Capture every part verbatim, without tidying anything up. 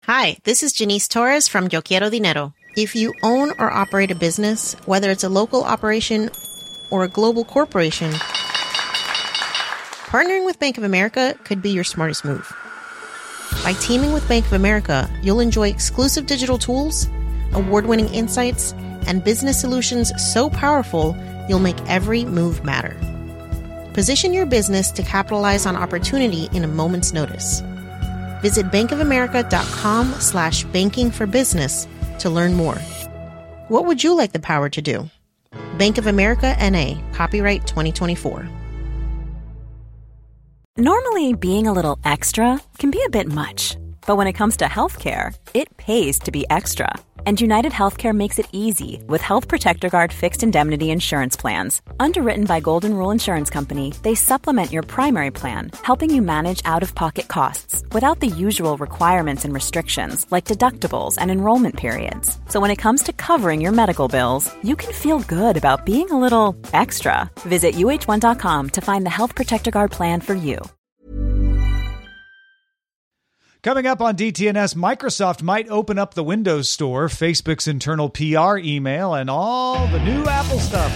Hi, this is Janice Torres from Yo Quiero Dinero. If you own or operate a business, whether it's a local operation or a global corporation, partnering with Bank of America could be your smartest move. By teaming with Bank of America, you'll enjoy exclusive digital tools, award-winning insights, and business solutions so powerful, you'll make every move matter. Position your business to capitalize on opportunity in a moment's notice. Visit bankofamerica.com slash banking for business to learn more. What would you like the power to do? Bank of America N A, copyright twenty twenty-four. Normally, being a little extra can be a bit much. But when it comes to healthcare, it pays to be extra. And United Healthcare makes it easy with Health Protector Guard fixed indemnity insurance plans. Underwritten by Golden Rule Insurance Company, they supplement your primary plan, helping you manage out-of-pocket costs without the usual requirements and restrictions like deductibles and enrollment periods. So when it comes to covering your medical bills, you can feel good about being a little extra. Visit U H one dot com to find the Health Protector Guard plan for you. Coming up on D T N S, Microsoft might open up the Windows Store, Facebook's internal P R email, and all the new Apple stuff.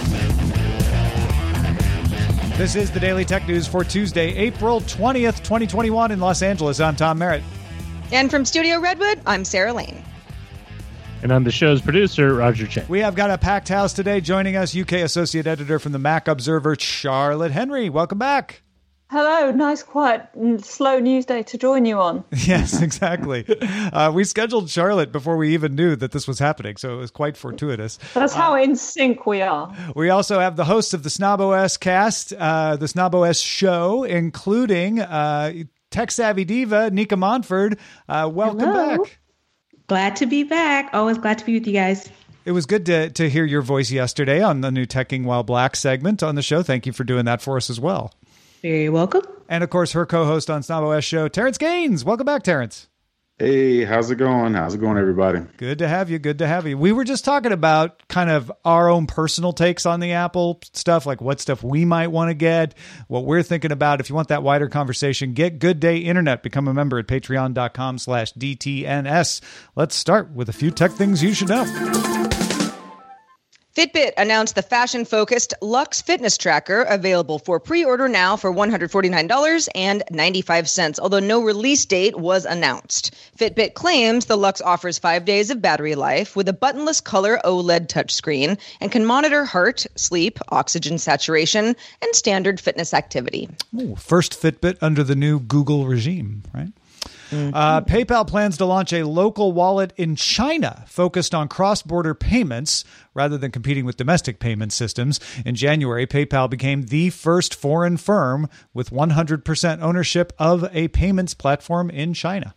This is the Daily Tech News for Tuesday, April twentieth, twenty twenty-one in Los Angeles. I'm Tom Merritt. And from Studio Redwood, I'm Sarah Lane. And I'm the show's producer, Roger Chen. We have got a packed house today. Joining us, U K Associate Editor from the Mac Observer, Charlotte Henry. Welcome back. Hello, nice, quiet, and slow news day to join you on. Yes, exactly. Uh, we scheduled Charlotte before we even knew that this was happening, so it was quite fortuitous. That's how uh, in sync we are. We also have the hosts of the SnobOS cast, uh, the SnobOS show, including uh, tech savvy diva Nika Montford. Uh, welcome Hello. back. Glad to be back. Always glad to be with you guys. It was good to to hear your voice yesterday on the new Teching While Black segment on the show. Thank you for doing that for us as well. Very welcome. And, of course, her co-host on SnobOS show, Terrence Gaines. Welcome back, Terrence. Hey, how's it going? How's it going, everybody? Good to have you. Good to have you. We were just talking about kind of our own personal takes on the Apple stuff, like what stuff we might want to get, what we're thinking about. If you want that wider conversation, get Good Day Internet. Become a member at patreon.com slash DTNS. Let's start with a few tech things you should know. Fitbit announced the fashion-focused Luxe fitness tracker, available for pre-order now for one hundred forty-nine dollars and ninety-five cents, although no release date was announced. Fitbit claims the Luxe offers five days of battery life with a buttonless color OLED touchscreen and can monitor heart, sleep, oxygen saturation, and standard fitness activity. Ooh, first Fitbit under the new Google regime, right? Mm-hmm. Uh, PayPal plans to launch a local wallet in China focused on cross-border payments rather than competing with domestic payment systems. In January, PayPal became the first foreign firm with one hundred percent ownership of a payments platform in China.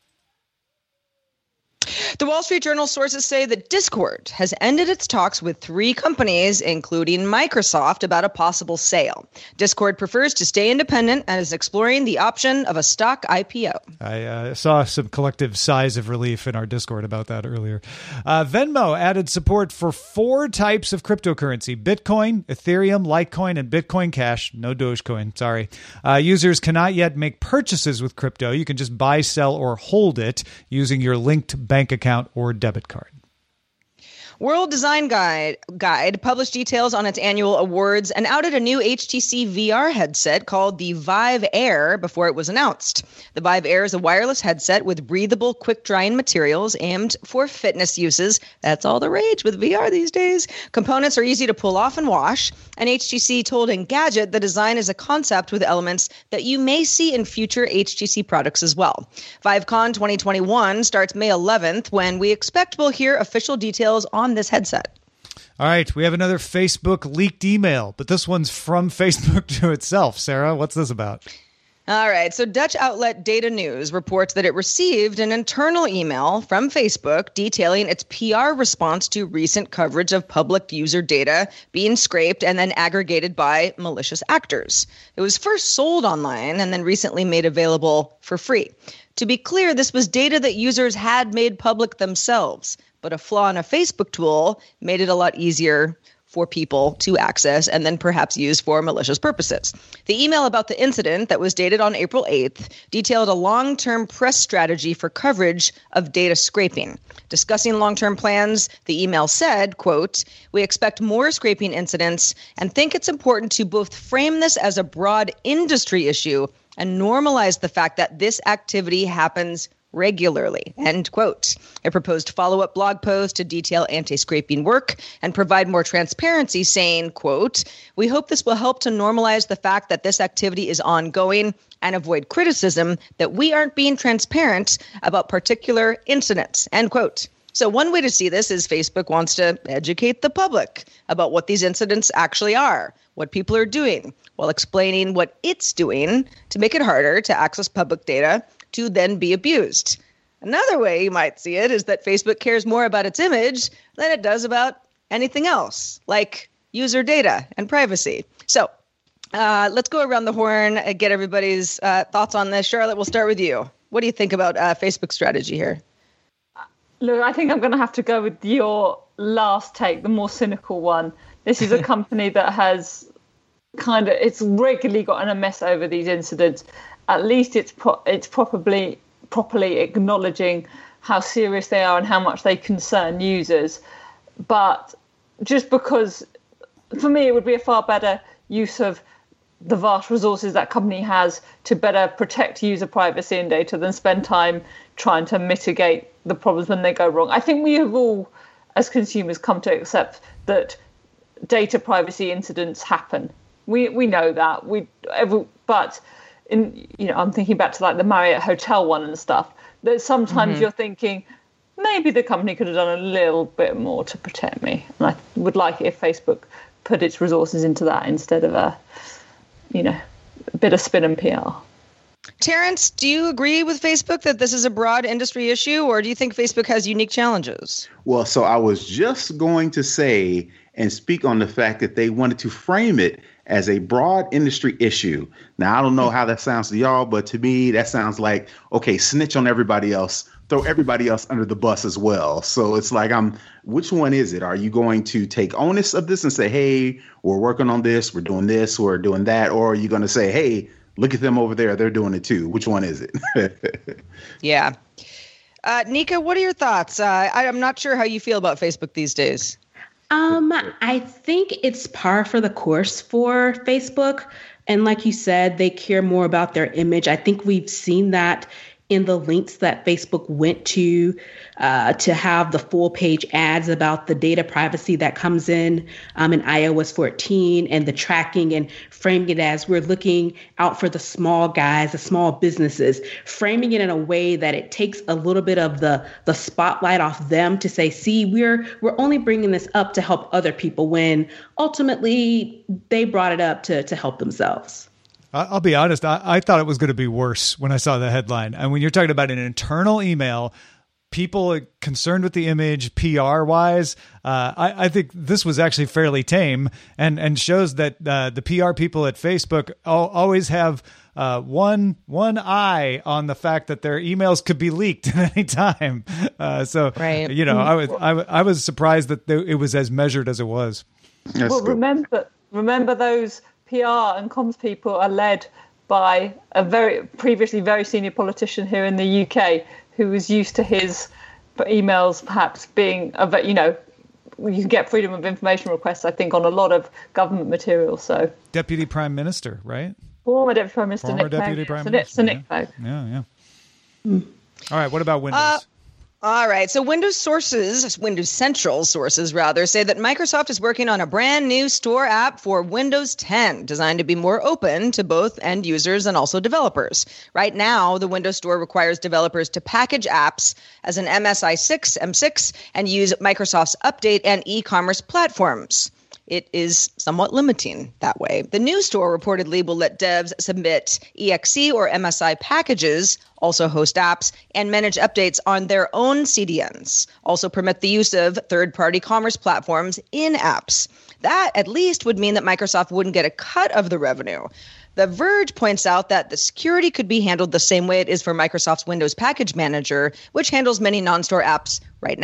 The Wall Street Journal sources say that Discord has ended its talks with three companies, including Microsoft, about a possible sale. Discord prefers to stay independent and is exploring the option of a stock I P O. I uh, saw some collective sighs of relief in our Discord about that earlier. Uh, Venmo added support for four types of cryptocurrency: Bitcoin, Ethereum, Litecoin, and Bitcoin Cash. No Dogecoin, sorry. Uh, users cannot yet make purchases with crypto. You can just buy, sell, or hold it using your linked bank account or debit card. World Design Guide, Guide published details on its annual awards and outed a new H T C V R headset called the Vive Air before it was announced. The Vive Air is a wireless headset with breathable, quick-drying materials aimed for fitness uses. That's all the rage with V R these days. Components are easy to pull off and wash, and H T C told Engadget the design is a concept with elements that you may see in future H T C products as well. ViveCon twenty twenty-one starts May eleventh, when we expect we'll hear official details on this headset. All right, we have another Facebook leaked email, but this one's from Facebook to itself. Sarah, what's this about? All right, so Dutch outlet Data News reports that it received an internal email from Facebook detailing its P R response to recent coverage of public user data being scraped and then aggregated by malicious actors. It was first sold online and then recently made available for free. To be clear, this was data that users had made public themselves, but a flaw in a Facebook tool made it a lot easier for people to access and then perhaps use for malicious purposes. The email about the incident that was dated on April eighth detailed a long-term press strategy for coverage of data scraping. Discussing long-term plans, the email said, quote, "We expect more scraping incidents and think it's important to both frame this as a broad industry issue and normalize the fact that this activity happens regularly," end quote. A proposed follow-up blog post to detail anti-scraping work and provide more transparency, saying, quote, "We hope this will help to normalize the fact that this activity is ongoing and avoid criticism that we aren't being transparent about particular incidents," end quote. So one way to see this is Facebook wants to educate the public about what these incidents actually are, what people are doing, while explaining what it's doing to make it harder to access public data to then be abused. Another way you might see it is that Facebook cares more about its image than it does about anything else, like user data and privacy. So uh, let's go around the horn and get everybody's uh, thoughts on this. Charlotte, we'll start with you. What do you think about uh, Facebook's strategy here? Look, I think I'm going to have to go with your last take, the more cynical one. This is a company that has kind of, it's regularly gotten a mess over these incidents. At least it's pro- it's probably properly acknowledging how serious they are and how much they concern users. But just because, for me, it would be a far better use of the vast resources that company has to better protect user privacy and data than spend time trying to mitigate the problems when they go wrong. I think we have all, as consumers, come to accept that data privacy incidents happen. We we know that. We every, but in you know, I'm thinking back to like the Marriott Hotel one and stuff. That sometimes mm-hmm. you're thinking maybe the company could have done a little bit more to protect me. And I would like it if Facebook put its resources into that instead of a you know a bit of spin and P R. Terrence, do you agree with Facebook that this is a broad industry issue, or do you think Facebook has unique challenges? Well, so I was just going to say and speak on the fact that they wanted to frame it as a broad industry issue. Now, I don't know how that sounds to y'all, but to me, that sounds like, okay, snitch on everybody else, throw everybody else under the bus as well. So it's like, I'm, which one is it? Are you going to take onus of this and say, hey, we're working on this, we're doing this, we're doing that? Or are you going to say, hey, look at them over there, they're doing it too? Which one is it? Yeah. Uh, Nika, what are your thoughts? Uh, I, I'm not sure how you feel about Facebook these days. Um, I think it's par for the course for Facebook. And like you said, they care more about their image. I think we've seen that in the links that Facebook went to uh, to have the full page ads about the data privacy that comes in um, in i O S fourteen and the tracking and framing it as we're looking out for the small guys, the small businesses, framing it in a way that it takes a little bit of the the spotlight off them to say, see, we're we're only bringing this up to help other people when ultimately they brought it up to to help themselves. I'll be honest, I, I thought it was going to be worse when I saw the headline. And when you're talking about an internal email, people concerned with the image P R-wise, uh, I, I think this was actually fairly tame and, and shows that uh, the P R people at Facebook al- always have uh, one one eye on the fact that their emails could be leaked at any time. Uh, so, right. you know, I was I, I was surprised that th- it was as measured as it was. That's well, good. remember remember those P R and comms people are led by a very previously very senior politician here in the U K who was used to his emails perhaps being, a, you know, you can get freedom of information requests, I think, on a lot of government material. So Deputy Prime Minister, right? Former Deputy Prime Minister Former Nick Deputy Clegg. Prime So Minister. Nick Yeah, Clegg. yeah. yeah. Mm. All right, what about Windows? Uh, All right. So Windows sources, Windows Central sources rather, say that Microsoft is working on a brand new store app for Windows ten designed to be more open to both end users and also developers. Right now, the Windows Store requires developers to package apps as an M S I six, M six, and use Microsoft's Update and e-commerce platforms. It is somewhat limiting that way. The new store reportedly will let devs submit E X E or M S I packages, also host apps, and manage updates on their own C D Ns. Also permit the use of third-party commerce platforms in apps. That at least would mean that Microsoft wouldn't get a cut of the revenue. The Verge points out that the security could be handled the same way it is for Microsoft's Windows Package Manager, which handles many non-store apps right now.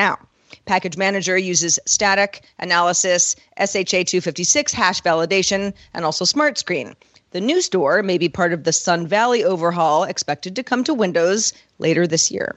Package Manager uses static, analysis, S H A two fifty-six hash validation, and also Smart Screen. The new store may be part of the Sun Valley overhaul expected to come to Windows later this year.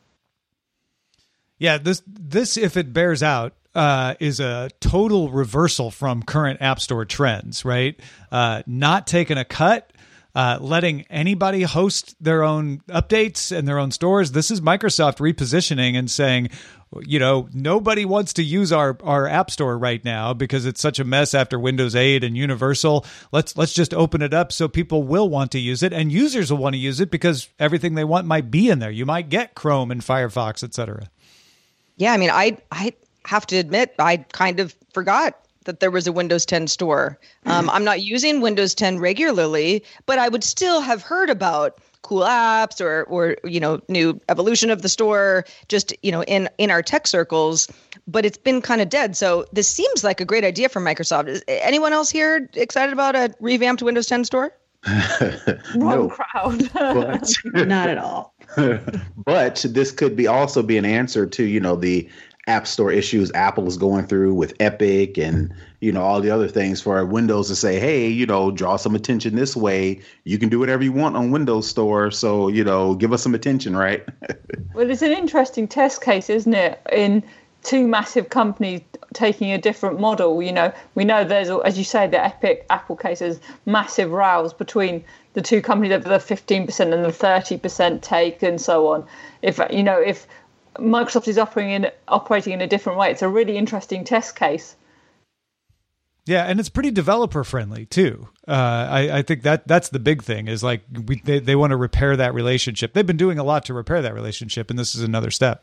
Yeah, this, this if it bears out, uh, is a total reversal from current App Store trends, right? Uh, not taking a cut, uh, letting anybody host their own updates and their own stores. This is Microsoft repositioning and saying, you know, nobody wants to use our, our App Store right now because it's such a mess after Windows eight and Universal. Let's let's just open it up so people will want to use it, and users will want to use it because everything they want might be in there. You might get Chrome and Firefox, et cetera. Yeah, I mean, I I have to admit, I kind of forgot that there was a Windows ten store. Um, I'm not using Windows ten regularly, but I would still have heard about cool apps or, or, you know, new evolution of the store, just, you know, in, in our tech circles, but it's been kind of dead. So this seems like a great idea for Microsoft. Is anyone else here excited about a revamped Windows ten store? Wrong crowd. But, Not at all. But this could be also be an answer to, you know, the App Store issues Apple is going through with Epic and, you know, all the other things for Windows to say, hey, you know, draw some attention this way. You can do whatever you want on Windows Store. So, you know, give us some attention, right? Well, it's an interesting test case, isn't it? In two massive companies taking a different model. You know, we know there's, as you say, the Epic Apple cases, massive rows between the two companies over the fifteen percent and the thirty percent take and so on. If, you know, if Microsoft is operating in, operating in a different way, it's a really interesting test case. Yeah, and it's pretty developer friendly too. Uh, I, I think that that's the big thing is like we, they, they want to repair that relationship. They've been doing a lot to repair that relationship, and this is another step.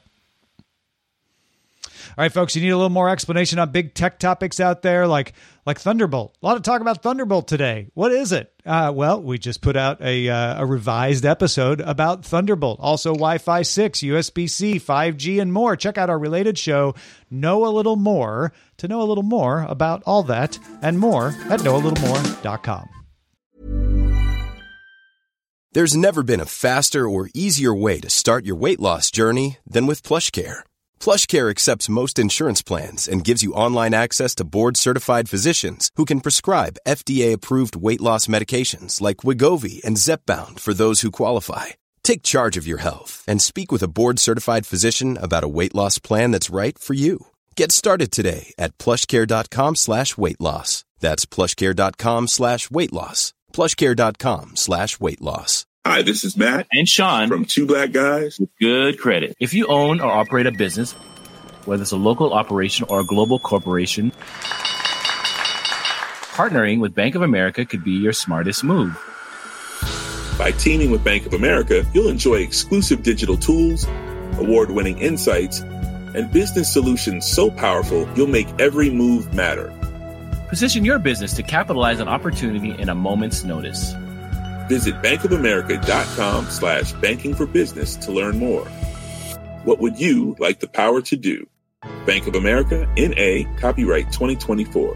All right, folks, you need a little more explanation on big tech topics out there, like like Thunderbolt. A lot of talk about Thunderbolt today. What is it? Uh, well, we just put out a uh, a revised episode about Thunderbolt. Also, Wi-Fi six, U S B C, five G, and more. Check out our related show, Know a Little More, to know a little more about all that and more at know a little more dot com. There's never been a faster or easier way to start your weight loss journey than with PlushCare. PlushCare accepts most insurance plans and gives you online access to board-certified physicians who can prescribe F D A-approved weight loss medications like Wegovy and Zepbound for those who qualify. Take charge of your health and speak with a board-certified physician about a weight loss plan that's right for you. Get started today at plushcare.com slash weight loss. That's plushcare.com slash weight loss. plushcare.com slash weight loss. Hi, this is Matt and Sean from Two Black Guys with Good Credit. If you own or operate a business, whether it's a local operation or a global corporation, partnering with Bank of America could be your smartest move. By teaming with Bank of America, you'll enjoy exclusive digital tools, award-winning insights, and business solutions so powerful you'll make every move matter. Position your business to capitalize on opportunity in a moment's notice. Visit bankofamerica.com slash banking for business to learn more. What would you like the power to do? Bank of America, N A, copyright twenty twenty-four.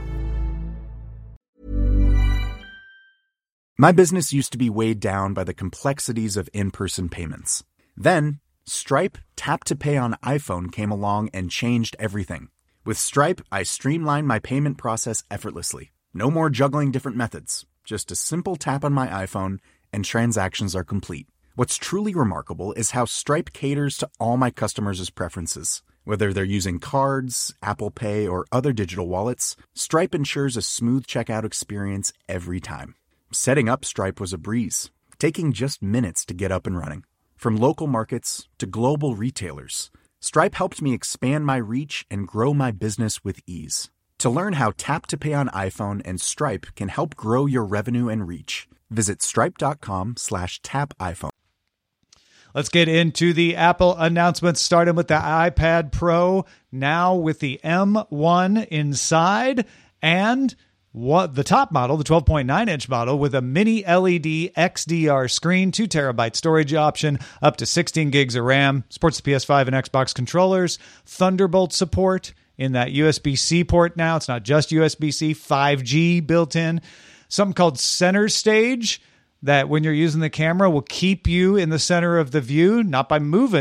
My business used to be weighed down by the complexities of in-person payments. Then, Stripe Tap to Pay on iPhone came along and changed everything. With Stripe, I streamlined my payment process effortlessly. No more juggling different methods. Just a simple tap on my iPhone and transactions are complete. What's truly remarkable is how Stripe caters to all my customers' preferences. Whether they're using cards, Apple Pay, or other digital wallets, Stripe ensures a smooth checkout experience every time. Setting up Stripe was a breeze, taking just minutes to get up and running. From local markets to global retailers, Stripe helped me expand my reach and grow my business with ease. To learn how Tap to Pay on iPhone and Stripe can help grow your revenue and reach, visit stripe.com slash tap iPhone. Let's get into the Apple announcements, starting with the iPad Pro, now with the M one inside, and what the top model, the twelve point nine inch model, with a mini L E D X D R screen, two terabyte storage option, up to sixteen gigs of RAM, supports the P S five and Xbox controllers, Thunderbolt support in that U S B C port now. It's not just U S B C, five G built in. Something called Center Stage that when you're using the camera will keep you in the center of the view, not by moving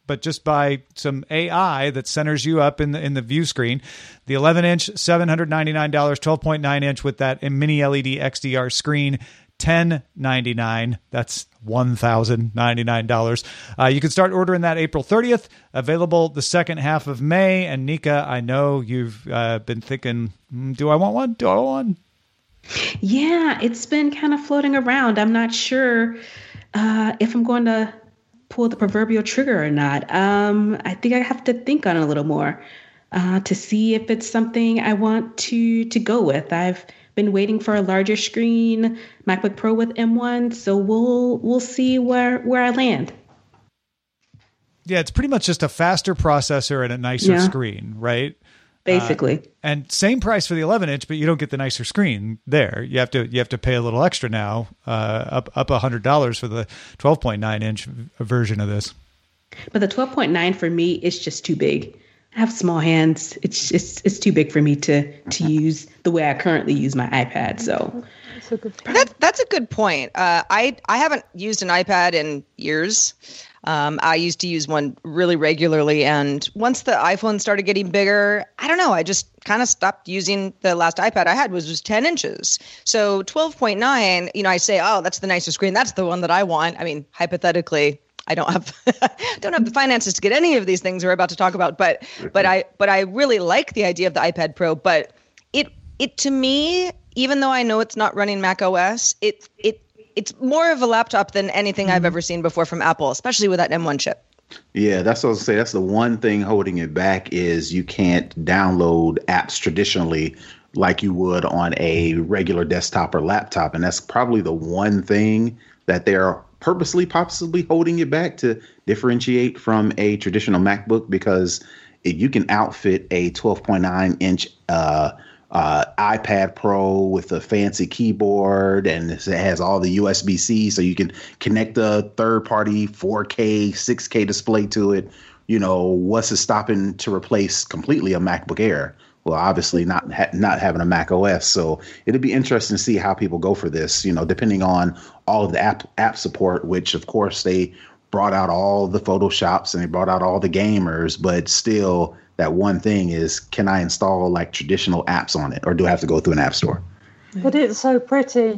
but just by some A I that centers you up in the in the view screen. The eleven inch, seven hundred ninety-nine dollars, twelve point nine inch with that mini L E D X D R screen, ten ninety-nine. That's one thousand ninety-nine dollars. Uh, you can start ordering that April thirtieth. Available the second half of May. And Nika, I know you've uh, been thinking, mm, do I want one? Do I want one? Yeah, it's been kind of floating around. I'm not sure uh, if I'm going to pull the proverbial trigger or not. Um, I think I have to think on it a little more uh, to see if it's something I want to to go with. I've been waiting for a larger screen MacBook Pro with M one, so we'll we'll see where where I land. Yeah, it's pretty much just a faster processor and a nicer yeah. screen, right? Basically. Uh, and same price for the eleven inch, but you don't get the nicer screen there. You have to you have to pay a little extra now, uh, up up one hundred dollars for the twelve point nine inch version of this. But the twelve point nine for me is just too big. I have small hands. It's it's it's too big for me to to use the way I currently use my iPad. So that's a good point. That, that's a good point. Uh, I I haven't used an iPad in years. Um, I used to use one really regularly, and once the iPhone started getting bigger, I don't know, I just kind of stopped using. The last iPad I had was just ten inches. So twelve point nine, you know, I say, oh, that's the nicer screen. That's the one that I want. I mean, hypothetically, I don't have don't have the finances to get any of these things we're about to talk about, but but I but I really like the idea of the iPad Pro. But it it to me, even though I know it's not running Mac O S, it it it's more of a laptop than anything I've ever seen before from Apple, especially with that M one chip. Yeah, that's what I was saying. That's the one thing holding it back is you can't download apps traditionally like you would on a regular desktop or laptop. And that's probably the one thing that they're purposely possibly holding it back to differentiate from a traditional MacBook, because it, you can outfit a twelve point nine inch uh, uh, iPad Pro with a fancy keyboard, and it has all the U S B C, so you can connect a third-party four K, six K display to it. You know, what's it stopping to replace completely a MacBook Air? Well, obviously not ha- not having a Mac O S. So it'll be interesting to see how people go for this, you know, depending on all of the app app support, which, of course, they brought out all the Photoshops and they brought out all the gamers. But still, that one thing is, can I install like traditional apps on it, or do I have to go through an app store? But it's so pretty.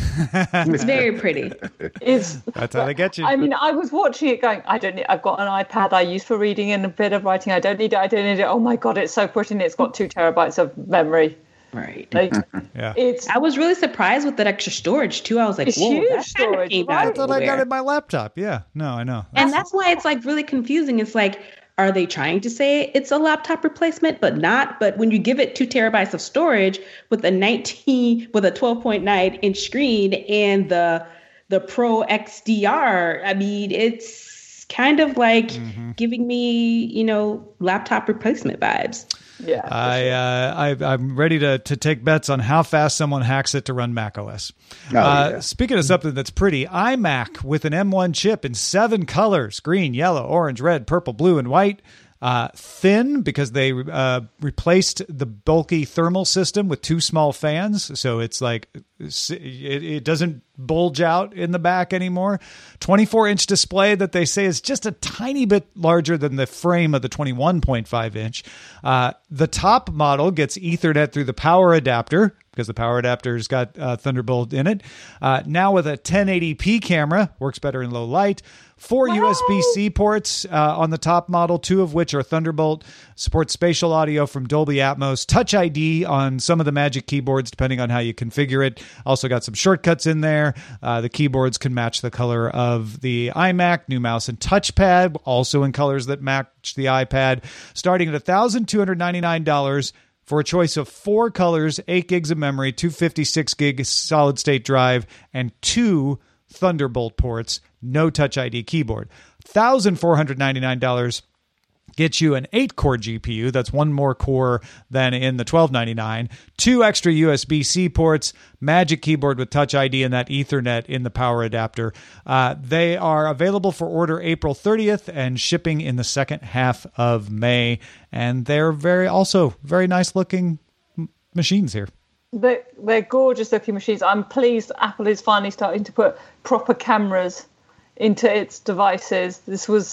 It's very pretty. It's, That's how they get you. I mean, I was watching it going, I don't need, I've got an iPad I use for reading and a bit of writing. I don't need it. I don't need it. Oh my God, it's so pretty. And it's got two terabytes of memory. Right. Like, yeah. It's. I was really surprised with that extra storage too. I was like, it's whoa, huge that storage. came Right? out I thought of I got nowhere. it in my laptop. Yeah. No, I know. And that's why it's like really confusing. It's like, are they trying to say it's a laptop replacement, but not? But when you give it two terabytes of storage with a nineteen, with a twelve point nine inch screen and the the Pro X D R, I mean, it's kind of like mm-hmm. giving me, you know, laptop replacement vibes. Yeah, I, sure. uh, I, I'm ready to, to take bets on how fast someone hacks it to run macOS. Oh, uh, yeah. Speaking of something that's pretty, iMac with an M one chip in seven colors: green, yellow, orange, red, purple, blue, and white. Uh, thin because they uh, replaced the bulky thermal system with two small fans. So it's like it, it doesn't bulge out in the back anymore. twenty-four inch display that they say is just a tiny bit larger than the frame of the twenty-one point five inch. Uh, the top model gets Ethernet through the power adapter, because the power adapter's got uh, Thunderbolt in it. Uh, now with a ten eighty p camera, works better in low light. Four wow. U S B C ports uh, on the top model, two of which are Thunderbolt. Supports spatial audio from Dolby Atmos. Touch I D on some of the Magic keyboards, depending on how you configure it. Also got some shortcuts in there. Uh, the keyboards can match the color of the iMac. New mouse and touchpad, also in colors that match the iPad. Starting at one thousand two hundred ninety-nine dollars. For a choice of four colors, eight gigs of memory, two fifty-six gig solid state drive, and two Thunderbolt ports, no Touch I D keyboard. one thousand four hundred ninety-nine dollars gets you an eight core G P U. That's one more core than in the twelve ninety-nine. Two extra U S B C ports, Magic keyboard with Touch I D, and that Ethernet in the power adapter. Uh, they are available for order April thirtieth and shipping in the second half of May. And they're very also very nice looking m- machines here. They're, they're gorgeous looking machines. I'm pleased Apple is finally starting to put proper cameras into its devices. This was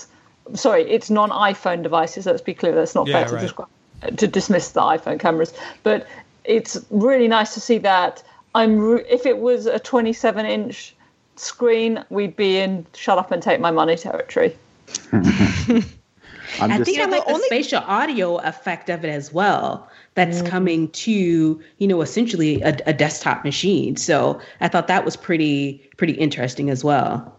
sorry, it's non-iPhone devices. Let's be clear. That's not Yeah, fair to right. describe, to dismiss the iPhone cameras. But it's really nice to see that. I'm re- if it was a twenty-seven inch screen, we'd be in shut up and take my money territory. I'm I just, think I like the only- spatial audio effect of it as well. That's Mm. coming to, you know, essentially a, a desktop machine. So I thought that was pretty, pretty interesting as well.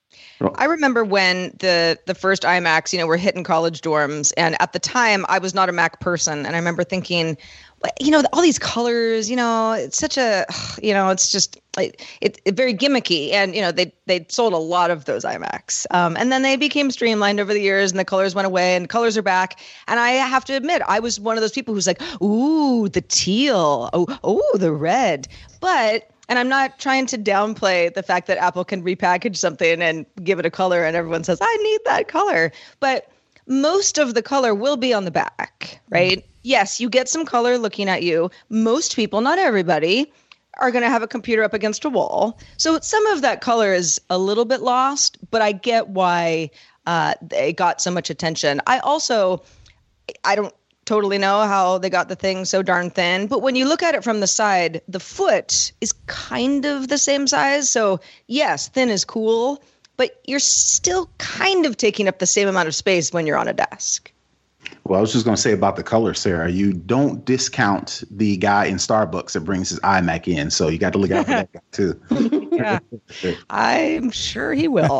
I remember when the the first iMacs, you know, were hitting college dorms, and at the time I was not a Mac person, and I remember thinking, well, you know, all these colors, you know, it's such a, you know, it's just like it, it very gimmicky, and you know, they they sold a lot of those iMacs, um, and then they became streamlined over the years, and the colors went away, and colors are back, and I have to admit, I was one of those people who's like, ooh, the teal, oh, oh, the red, but. And I'm not trying to downplay the fact that Apple can repackage something and give it a color and everyone says, I need that color. But most of the color will be on the back, right? Mm-hmm. Yes, you get some color looking at you. Most people, not everybody, are going to have a computer up against a wall. So some of that color is a little bit lost, but I get why uh, they got so much attention. I also, I don't, totally know how they got the thing so darn thin, but when you look at it from the side, the foot is kind of the same size. So yes, thin is cool, but you're still kind of taking up the same amount of space when you're on a desk. well, I was just going to say about the color, Sarah, you don't discount the guy in Starbucks that brings his iMac in. So you got to look out for that guy too. Yeah, I'm sure he will.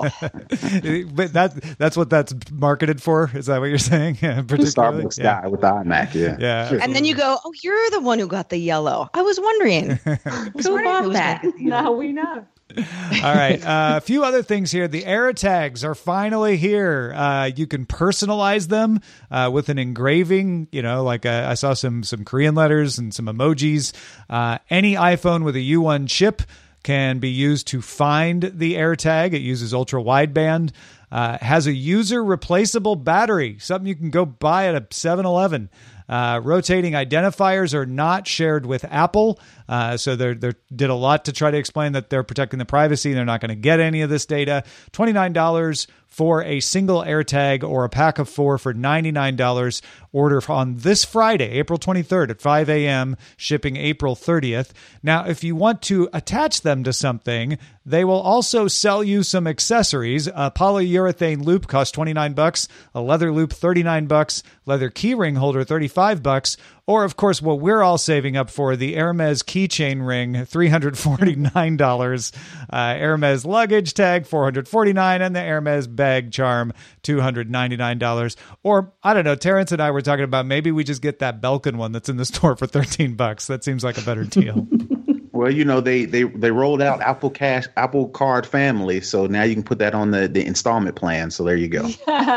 But that that's what that's marketed for. Is that what you're saying? Yeah, The particularly? Starbucks Yeah. guy with the iMac, yeah. Yeah. And then you go, oh, you're the one who got the yellow. I was wondering. I was Who wondering bought who was that? gonna get the yellow. Now we know. All right. Uh, a few other things here. The AirTags are finally here. Uh, you can personalize them uh, with an engraving. You know, like uh, I saw some some Korean letters and some emojis. Uh, any iPhone with a U one chip can be used to find the AirTag. It uses ultra wideband. Uh, has a user replaceable battery, something you can go buy at a seven eleven. Uh, rotating identifiers are not shared with Apple. Uh, so they they did a lot to try to explain that they're protecting the privacy. They're not going to get any of this data. twenty-nine dollars for a single AirTag or a pack of four for ninety-nine dollars. Order on this Friday, April twenty-third at five a.m., shipping April thirtieth. Now, if you want to attach them to something, they will also sell you some accessories. A polyurethane loop costs twenty-nine bucks, a leather loop thirty-nine bucks, leather keyring holder thirty-five bucks, or of course what we're all saving up for, the Hermes keychain ring, three hundred forty-nine dollars, uh, Hermes luggage tag, four hundred forty-nine dollars, and the Hermes bag charm, two hundred ninety-nine dollars. Or I don't know, Terrence and I were talking about maybe we just get that Belkin one that's in the store for thirteen bucks. That seems like a better deal. Well, you know, they they they rolled out Apple Cash, Apple Card Family, so now you can put that on the, the installment plan. So there you go.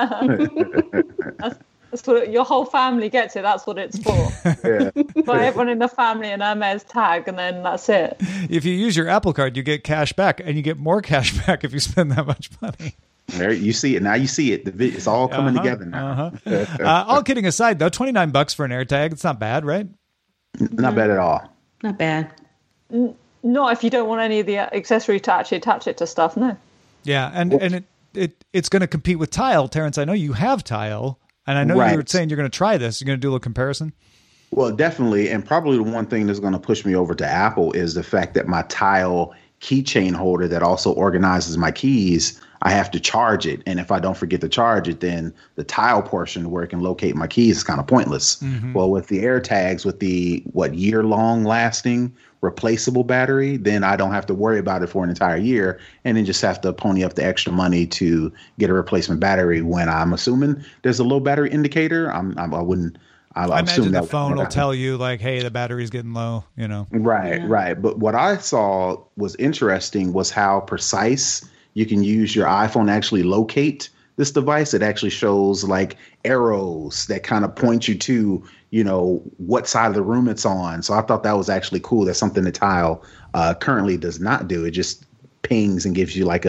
that's, that's what it, your whole family gets it. That's what it's for. Yeah. For everyone in the family and Hermes tag, and then that's it. If you use your Apple Card, you get cash back, and you get more cash back if you spend that much money. There you see it now. You see it. The vi- it's all coming Uh-huh, together now. uh-huh. uh, all kidding aside, though, twenty-nine bucks for an AirTag, it's not bad, right? Not bad at all. Not bad. Not if you don't want any of the accessory to actually attach it to stuff. No. Yeah, and and it, it it's going to compete with Tile. Terrence, I know you have Tile, and I know you were Right. saying you're going to try this. You're going to do a little comparison. Well, definitely. And probably the one thing that's going to push me over to Apple is the fact that my Tile keychain holder that also organizes my keys, I have to charge it. And if I don't forget to charge it, then the Tile portion where it can locate my keys is kind of pointless. Mm-hmm. Well, with the AirTags, with the, what, year-long lasting replaceable battery, then I don't have to worry about it for an entire year and then just have to pony up the extra money to get a replacement battery when I'm assuming there's a low battery indicator. I'm, I'm, I wouldn't I, I imagine the that phone will happen. tell you, like, hey, the battery's getting low, you know. Right, Yeah. right. But what I saw was interesting was how precise you can use your iPhone to actually locate this device. It actually shows like arrows that kind of point you to, you know, what side of the room it's on. So I thought that was actually cool. That's something that Tile uh, currently does not do. It just pings and gives you like a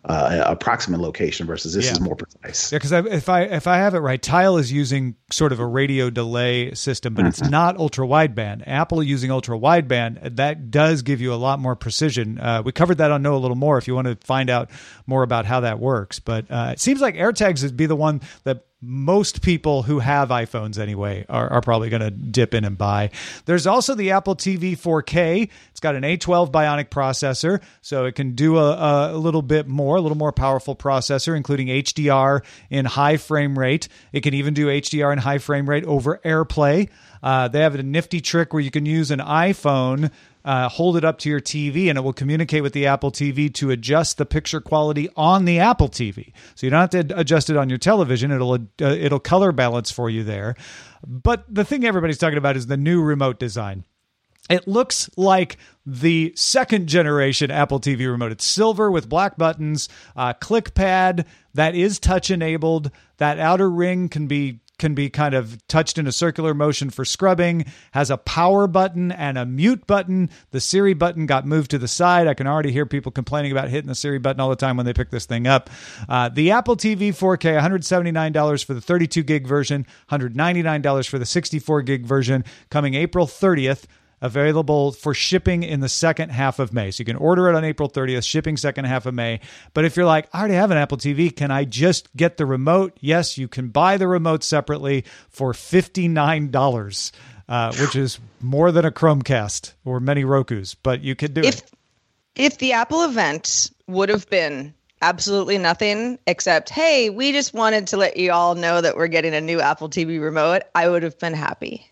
uh, approximate location versus this Yeah. is more precise. Yeah, because if I if I have it right, Tile is using sort of a radio delay system, but it's not ultra wideband. Apple using ultra wideband, that does give you a lot more precision. Uh, we covered that on Know a Little More if you want to find out more about how that works. But uh, it seems like AirTags would be the one that most people who have iPhones anyway are, are probably going to dip in and buy. There's also the Apple T V four K. It's got an A twelve Bionic processor, so it can do a, a little bit more, a little more powerful processor, including H D R in high frame rate. It can even do H D R in high frame rate over AirPlay. Uh, they have a nifty trick where you can use an iPhone, uh, hold it up to your T V, and it will communicate with the Apple T V to adjust the picture quality on the Apple T V. So you don't have to adjust it on your television. It'll uh, it'll color balance for you there. But the thing everybody's talking about is the new remote design. It looks like the second generation Apple T V remote. It's silver with black buttons, uh, click pad that is touch enabled. That outer ring can be can be kind of touched in a circular motion for scrubbing, has a power button and a mute button. The Siri button got moved to the side. I can already hear people complaining about hitting the Siri button all the time when they pick this thing up. Uh, the Apple T V four K, one hundred seventy-nine dollars for the thirty-two gig version, one hundred ninety-nine dollars for the sixty-four gig version, coming April thirtieth. Available for shipping in the second half of May. So you can order it on April thirtieth, shipping second half of May. But if you're like, I already have an Apple T V, can I just get the remote? Yes, you can buy the remote separately for fifty-nine dollars, uh, which is more than a Chromecast or many Rokus, but you could do if, it. If the Apple event would have been absolutely nothing except, hey, we just wanted to let you all know that we're getting a new Apple T V remote, I would have been happy.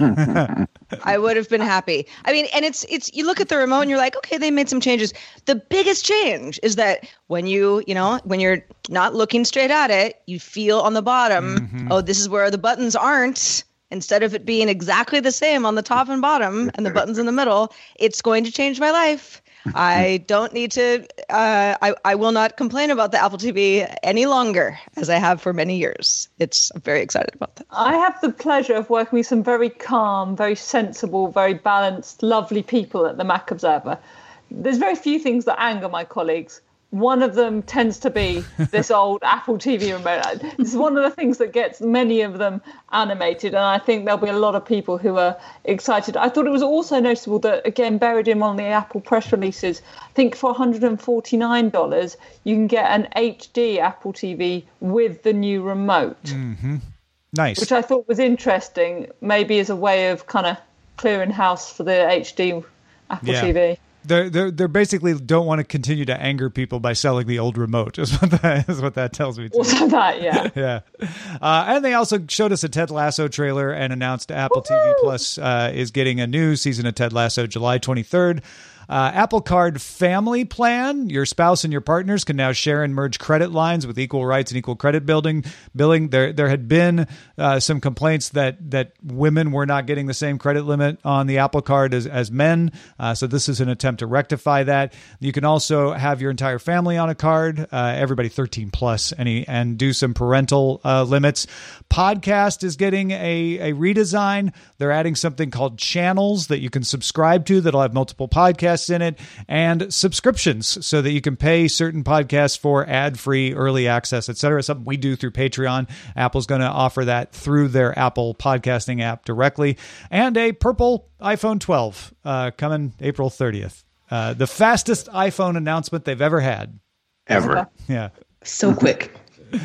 I would have been happy. I mean, and it's it's you look at the remote and you're like, okay, they made some changes. The biggest change is that when you, you know, when you're not looking straight at it, you feel on the bottom, mm-hmm. oh, this is where the buttons aren't. Instead of it being exactly the same on the top and bottom and the buttons in the middle, it's going to change my life. I don't need to, uh, I, I will not complain about the Apple T V any longer, as I have for many years. It's, I'm very excited about that. I have the pleasure of working with some very calm, very sensible, very balanced, lovely people at the Mac Observer. There's very few things that anger my colleagues. One of them tends to be this old Apple T V remote. This is one of the things that gets many of them animated, and I think there'll be a lot of people who are excited. I thought it was also noticeable that, again, buried in one of the Apple press releases, I think for one hundred forty-nine dollars, you can get an H D Apple T V with the new remote. Mm-hmm. Nice. Which I thought was interesting, maybe as a way of kind of clearing house for the H D Apple yeah. T V. They're, they're, they're basically don't want to continue to anger people by selling the old remote, is what that, is what that tells me. Too. Also that, yeah. yeah. Uh, and they also showed us a Ted Lasso trailer and announced Apple Woo-hoo! T V Plus uh, is getting a new season of Ted Lasso July twenty-third. Uh, Apple Card Family Plan. Your spouse and your partners can now share and merge credit lines with equal rights and equal credit building, billing. There there had been uh, some complaints that that women were not getting the same credit limit on the Apple Card as, as men. Uh, so this is an attempt to rectify that. You can also have your entire family on a card, uh, everybody thirteen plus, and, and do some parental uh, limits. Podcast is getting a, a redesign. They're adding something called channels that you can subscribe to that'll have multiple podcasts in it, and subscriptions so that you can pay certain podcasts for ad-free early access, et cetera. Something we do through Patreon. Apple's going to offer that through their Apple podcasting app directly. And a purple iPhone twelve uh, coming April thirtieth. Uh, the fastest iPhone announcement they've ever had. Ever. Yeah. So quick.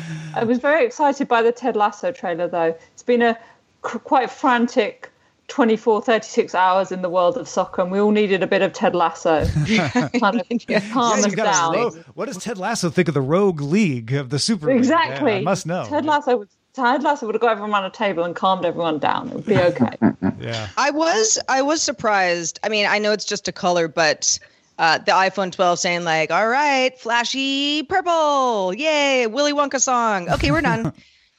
I was very excited by the Ted Lasso trailer, though. It's been a c- quite frantic twenty-four, thirty-six hours in the world of soccer, and we all needed a bit of Ted Lasso. kind of yeah. calm yeah, us down. Rogue, what does Ted Lasso think of the Rogue League of the Super League? Exactly. Yeah, I must know. Ted Lasso would Ted Lasso would have got everyone around a table and calmed everyone down. It would be okay. yeah. I was I was surprised. I mean, I know it's just a color, but uh, the iPhone twelve saying like, all right, flashy purple. Yay, Willy Wonka song. Okay, we're done.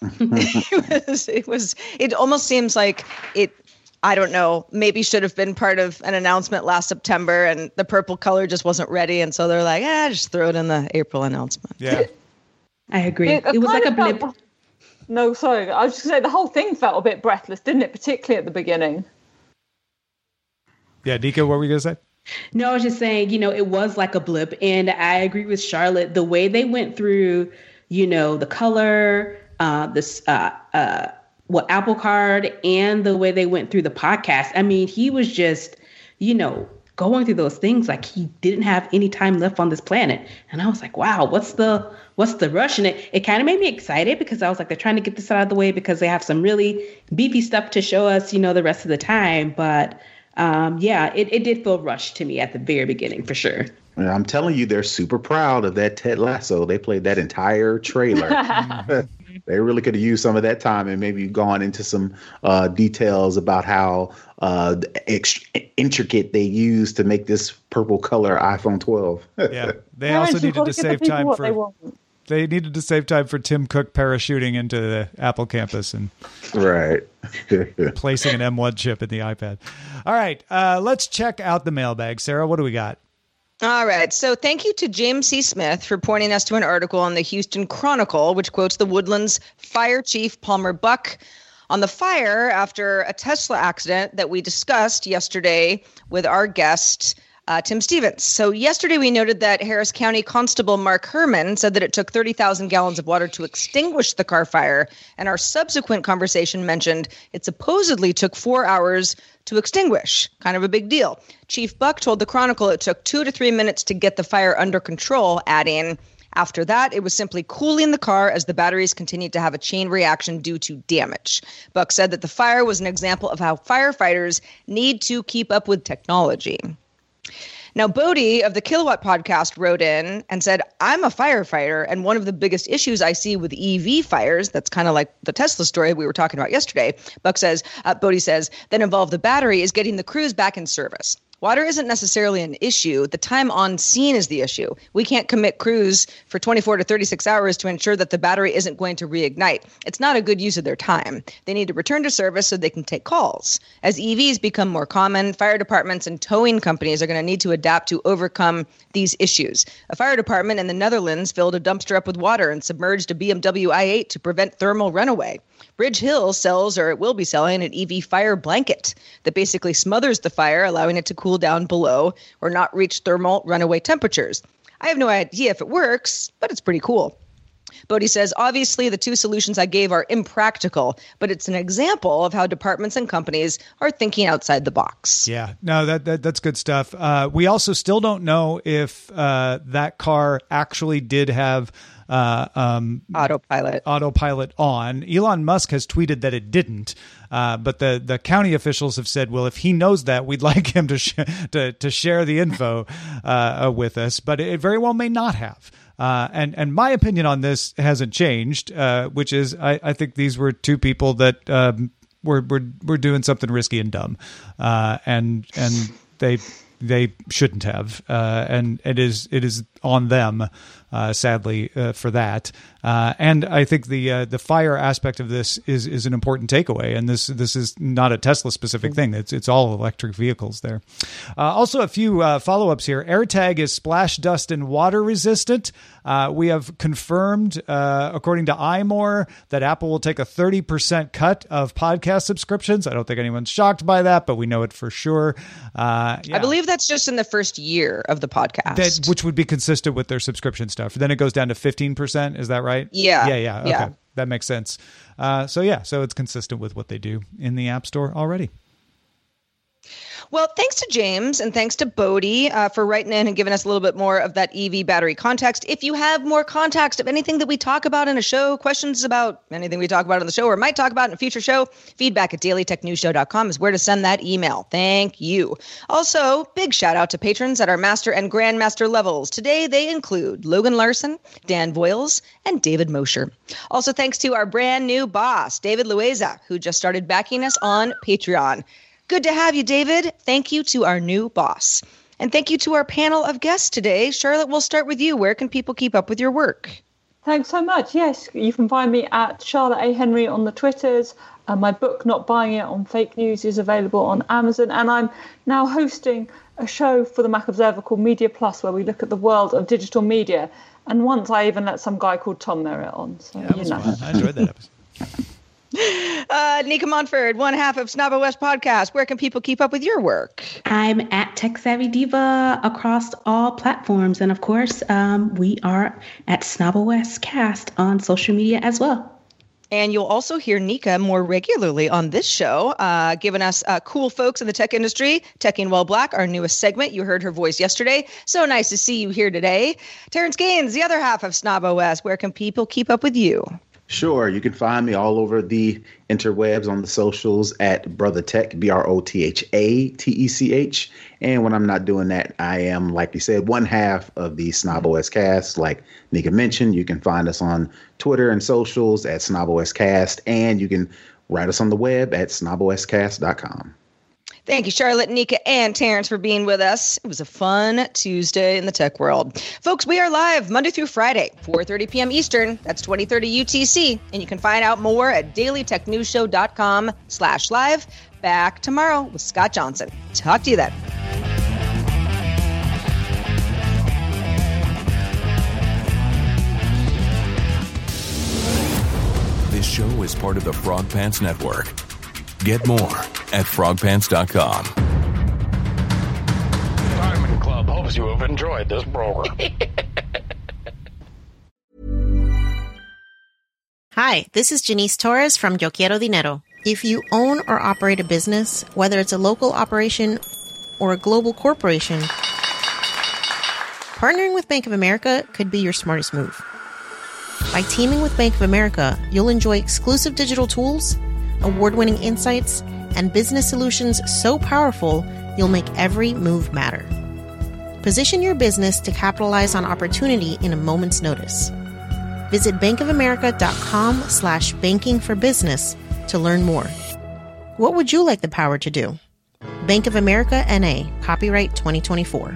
it was it was it almost seems like it I don't know, maybe should have been part of an announcement last September, and the purple color just wasn't ready. And so they're like, ah, just throw it in the April announcement. Yeah. I agree. It, it was like a blip. Felt, no, sorry. I was just going to say, the whole thing felt a bit breathless, didn't it? Particularly at the beginning. Yeah, Nika, what were you going to say? No, I was just saying, you know, it was like a blip. And I agree with Charlotte. The way they went through, you know, the color, uh, this, uh, uh, what Apple Card, and the way they went through the podcast. I mean, he was just, you know, going through those things like he didn't have any time left on this planet. And I was like, wow, what's the what's the rush? And it, it kind of made me excited because I was like, they're trying to get this out of the way because they have some really beefy stuff to show us, you know, the rest of the time. But um, yeah, it, it did feel rushed to me at the very beginning, for sure. I'm telling you, they're super proud of that Ted Lasso. They played that entire trailer. They really could have used some of that time and maybe gone into some uh, details about how uh, ex- intricate they used to make this purple color iPhone twelve. Yeah, they also needed to save time for. They, they needed to save time for Tim Cook parachuting into the Apple campus and right placing an M one chip in the iPad. All right, uh, let's check out the mailbag. Sarah, what do we got? All right. So thank you to James C. Smith for pointing us to an article on the Houston Chronicle, which quotes the Woodlands Fire Chief Palmer Buck on the fire after a Tesla accident that we discussed yesterday with our guest, uh, Tim Stevens. So yesterday we noted that Harris County Constable Mark Herman said that it took thirty thousand gallons of water to extinguish the car fire. And our subsequent conversation mentioned it supposedly took four hours to extinguish. Kind of a big deal. Chief Buck told the Chronicle it took two to three minutes to get the fire under control, adding, after that, it was simply cooling the car as the batteries continued to have a chain reaction due to damage. Buck said that the fire was an example of how firefighters need to keep up with technology. Now, Bodie of the Kilowatt podcast wrote in and said, I'm a firefighter, and one of the biggest issues I see with E V fires, that's kind of like the Tesla story we were talking about yesterday, Buck says, uh, Bodie says, that involve the battery is getting the crews back in service. Water isn't necessarily an issue. The time on scene is the issue. We can't commit crews for twenty-four to thirty-six hours to ensure that the battery isn't going to reignite. It's not a good use of their time. They need to return to service so they can take calls. As E Vs become more common, fire departments and towing companies are going to need to adapt to overcome these issues. A fire department in the Netherlands filled a dumpster up with water and submerged a B M W i eight to prevent thermal runaway. Bridge Hill sells, or it will be selling, an E V fire blanket that basically smothers the fire, allowing it to cool down below or not reach thermal runaway temperatures. I have no idea if it works, but it's pretty cool. Bodie says, obviously, the two solutions I gave are impractical, but it's an example of how departments and companies are thinking outside the box. Yeah, no, that, that that's good stuff. Uh, we also still don't know if uh, that car actually did have uh, um, autopilot autopilot on. Elon Musk has tweeted that it didn't, uh, but the, the county officials have said, well, if he knows that, we'd like him to sh- to, to share the info uh, with us, but it very well may not have. Uh, and, and my opinion on this hasn't changed, uh, which is I, I think these were two people that um, were, were were doing something risky and dumb, uh, and and they they shouldn't have, uh, and it is it is on them, uh, sadly, uh, for that. Uh, and I think the uh, the fire aspect of this is is an important takeaway. And this this is not a Tesla specific thing. It's it's all electric vehicles there. Uh, also, a few uh, follow ups here. AirTag is splash dust and water resistant. Uh, we have confirmed, uh, according to iMore, that Apple will take a thirty percent cut of podcast subscriptions. I don't think anyone's shocked by that, but we know it for sure. Uh, yeah. I believe that's just in the first year of the podcast, that, which would be consistent with their subscription stuff. Then it goes down to fifteen percent. Is that right? Yeah. Yeah, yeah. Okay. Yeah. That makes sense. Uh, so, yeah, so it's consistent with what they do in the App Store already. Well, thanks to James and thanks to Bodie uh, for writing in and giving us a little bit more of that E V battery context. If you have more context of anything that we talk about in a show, questions about anything we talk about on the show or might talk about in a future show, feedback at daily tech news show dot com is where to send that email. Thank you. Also, big shout out to patrons at our master and grandmaster levels. Today, they include Logan Larson, Dan Voiles, and David Mosher. Also, thanks to our brand new boss, David Lueza, who just started backing us on Patreon. Good to have you, David. Thank you to our new boss. And thank you to our panel of guests today. Charlotte, we'll start with you. Where can people keep up with your work? Thanks so much. Yes, you can find me at Charlotte A. Henry on the Twitters. Uh, my book, Not Buying It on Fake News, is available on Amazon. And I'm now hosting a show for the Mac Observer called Media Plus, where we look at the world of digital media. And once I even let some guy called Tom Merritt on. So, yeah, you know. Fun. I enjoyed that episode. Uh, Nika Montford, one half of Snobba West Podcast. Where can people keep up with your work? I'm at Tech Savvy Diva across all platforms. And of course, um, we are at Snobba West Cast on social media as well. And you'll also hear Nika more regularly on this show, uh, giving us uh, cool folks in the tech industry. Teching While Black, our newest segment. You heard her voice yesterday. So nice to see you here today. Terrence Gaines, the other half of Snobba West. Where can people keep up with you? Sure. You can find me all over the interwebs on the socials at Brother Tech, B R O T H A T E C H. And when I'm not doing that, I am, like you said, one half of the Snobba West Cast. Like Nika mentioned, you can find us on Twitter and socials at Snobba West Cast, and you can write us on the web at snobba west cast dot com. Thank you, Charlotte, Nika, and Terrence for being with us. It was a fun Tuesday in the tech world. Folks, we are live Monday through Friday, four thirty p.m. Eastern. That's twenty thirty U T C. And you can find out more at dailytechnewsshow.com slash live. Back tomorrow with Scott Johnson. Talk to you then. This show is part of the Frog Pants Network. Get more at frog pants dot com. Diamond Club hopes you have enjoyed this program. Hi, this is Janice Torres from Yo Quiero Dinero. If you own or operate a business, whether it's a local operation or a global corporation, partnering with Bank of America could be your smartest move. By teaming with Bank of America, you'll enjoy exclusive digital tools, award-winning insights, and business solutions so powerful, you'll make every move matter. Position your business to capitalize on opportunity in a moment's notice. Visit bankofamerica.com slash banking for business to learn more. What would you like the power to do? Bank of America N A, copyright twenty twenty-four.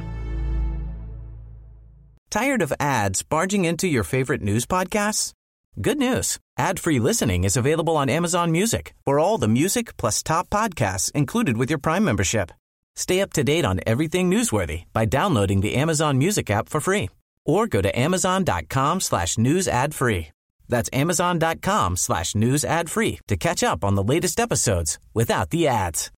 Tired of ads barging into your favorite news podcasts? Good news. Ad-free listening is available on Amazon Music for all the music plus top podcasts included with your Prime membership. Stay up to date on everything newsworthy by downloading the Amazon Music app for free or go to amazon.com slash news ad free. That's amazon.com slash news ad free to catch up on the latest episodes without the ads.